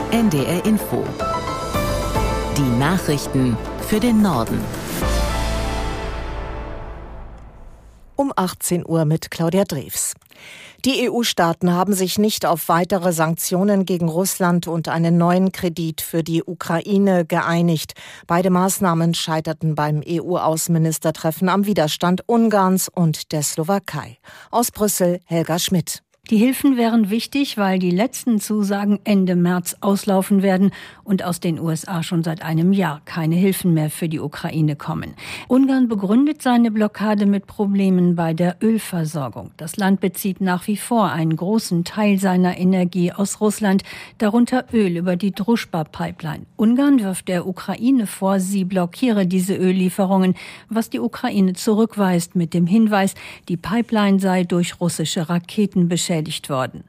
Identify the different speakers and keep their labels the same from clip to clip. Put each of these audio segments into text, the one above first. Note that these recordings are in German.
Speaker 1: NDR Info. Die Nachrichten für den Norden.
Speaker 2: Um 18 Uhr mit Claudia Drews. Die EU-Staaten haben sich nicht auf weitere Sanktionen gegen Russland und einen neuen Kredit für die Ukraine geeinigt. Beide Maßnahmen scheiterten beim EU-Außenministertreffen am Widerstand Ungarns und der Slowakei. Aus Brüssel Helga Schmidt.
Speaker 3: Die Hilfen wären wichtig, weil die letzten Zusagen Ende März auslaufen werden und aus den USA schon seit einem Jahr keine Hilfen mehr für die Ukraine kommen. Ungarn begründet seine Blockade mit Problemen bei der Ölversorgung. Das Land bezieht nach wie vor einen großen Teil seiner Energie aus Russland, darunter Öl über die Druschba-Pipeline. Ungarn wirft der Ukraine vor, sie blockiere diese Öllieferungen, was die Ukraine zurückweist mit dem Hinweis, die Pipeline sei durch russische Raketen beschädigt worden.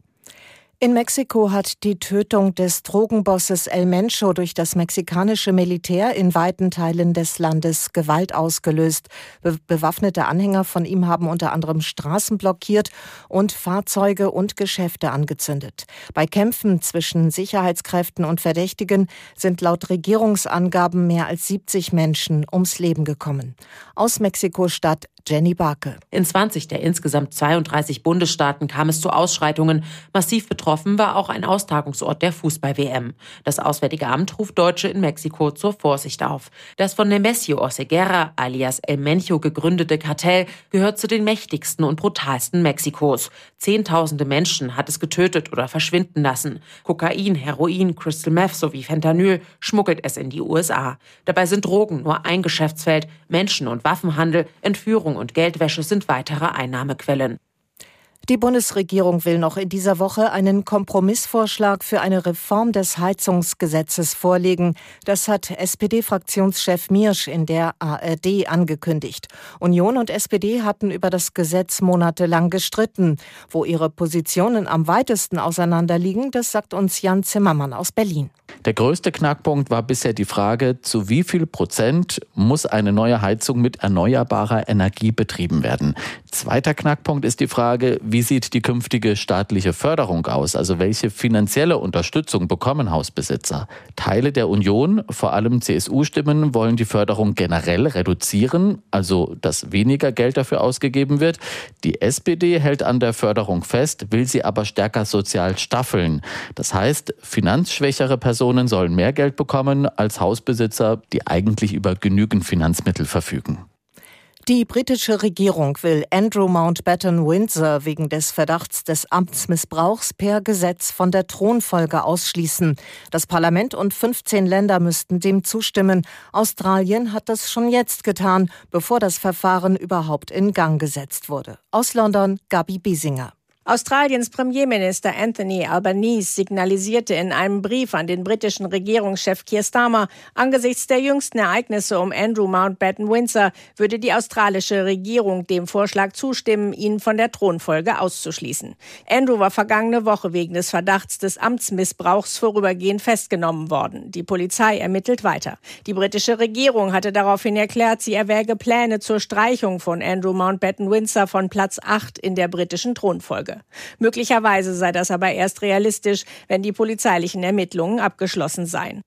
Speaker 2: In Mexiko hat die Tötung des Drogenbosses El Mencho durch das mexikanische Militär in weiten Teilen des Landes Gewalt ausgelöst. Bewaffnete Anhänger von ihm haben unter anderem Straßen blockiert und Fahrzeuge und Geschäfte angezündet. Bei Kämpfen zwischen Sicherheitskräften und Verdächtigen sind laut Regierungsangaben mehr als 70 Menschen ums Leben gekommen. Aus Mexiko-Stadt Jenny Barke.
Speaker 4: In 20 der insgesamt 32 Bundesstaaten kam es zu Ausschreitungen. Massiv betroffen war auch ein Austragungsort der Fußball-WM. Das Auswärtige Amt ruft Deutsche in Mexiko zur Vorsicht auf. Das von Nemesio Oseguera alias El Mencho gegründete Kartell gehört zu den mächtigsten und brutalsten Mexikos. Zehntausende Menschen hat es getötet oder verschwinden lassen. Kokain, Heroin, Crystal Meth sowie Fentanyl schmuggelt es in die USA. Dabei sind Drogen nur ein Geschäftsfeld. Menschen- und Waffenhandel, Entführung und Geldwäsche sind weitere Einnahmequellen.
Speaker 2: Die Bundesregierung will noch in dieser Woche einen Kompromissvorschlag für eine Reform des Heizungsgesetzes vorlegen. Das hat SPD-Fraktionschef Miersch in der ARD angekündigt. Union und SPD hatten über das Gesetz monatelang gestritten. Wo ihre Positionen am weitesten auseinanderliegen, das sagt uns Jan Zimmermann aus Berlin.
Speaker 5: Der größte Knackpunkt war bisher die Frage, zu wie viel Prozent muss eine neue Heizung mit erneuerbarer Energie betrieben werden. Zweiter Knackpunkt ist die Frage, wie sieht die künftige staatliche Förderung aus? Also welche finanzielle Unterstützung bekommen Hausbesitzer? Teile der Union, vor allem CSU-Stimmen, wollen die Förderung generell reduzieren, also dass weniger Geld dafür ausgegeben wird. Die SPD hält an der Förderung fest, will sie aber stärker sozial staffeln. Das heißt, finanzschwächere Personen sollen mehr Geld bekommen als Hausbesitzer, die eigentlich über genügend Finanzmittel verfügen.
Speaker 2: Die britische Regierung will Andrew Mountbatten Windsor wegen des Verdachts des Amtsmissbrauchs per Gesetz von der Thronfolge ausschließen. Das Parlament und 15 Länder müssten dem zustimmen. Australien hat das schon jetzt getan, bevor das Verfahren überhaupt in Gang gesetzt wurde. Aus London, Gabi Biesinger.
Speaker 6: Australiens Premierminister Anthony Albanese signalisierte in einem Brief an den britischen Regierungschef Keir Starmer, angesichts der jüngsten Ereignisse um Andrew Mountbatten Windsor würde die australische Regierung dem Vorschlag zustimmen, ihn von der Thronfolge auszuschließen. Andrew war vergangene Woche wegen des Verdachts des Amtsmissbrauchs vorübergehend festgenommen worden. Die Polizei ermittelt weiter. Die britische Regierung hatte daraufhin erklärt, sie erwäge Pläne zur Streichung von Andrew Mountbatten Windsor von Platz 8 in der britischen Thronfolge. Möglicherweise sei das aber erst realistisch, wenn die polizeilichen Ermittlungen abgeschlossen seien.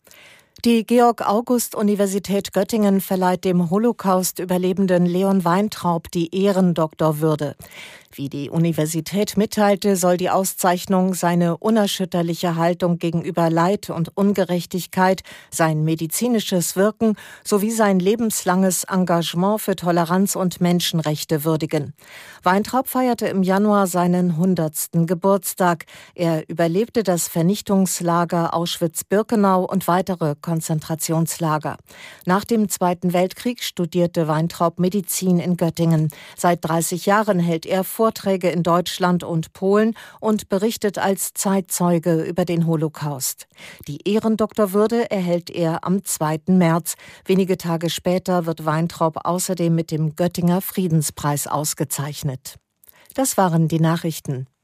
Speaker 2: Die Georg-August-Universität Göttingen verleiht dem Holocaust-Überlebenden Leon Weintraub die Ehrendoktorwürde. Wie die Universität mitteilte, soll die Auszeichnung seine unerschütterliche Haltung gegenüber Leid und Ungerechtigkeit, sein medizinisches Wirken sowie sein lebenslanges Engagement für Toleranz und Menschenrechte würdigen. Weintraub feierte im Januar seinen 100. Geburtstag. Er überlebte das Vernichtungslager Auschwitz-Birkenau und weitere Konzentrationslager. Nach dem Zweiten Weltkrieg studierte Weintraub Medizin in Göttingen. Seit 30 Jahren hält er Vorträge in Deutschland und Polen und berichtet als Zeitzeuge über den Holocaust. Die Ehrendoktorwürde erhält er am 2. März. Wenige Tage später wird Weintraub außerdem mit dem Göttinger Friedenspreis ausgezeichnet. Das waren die Nachrichten.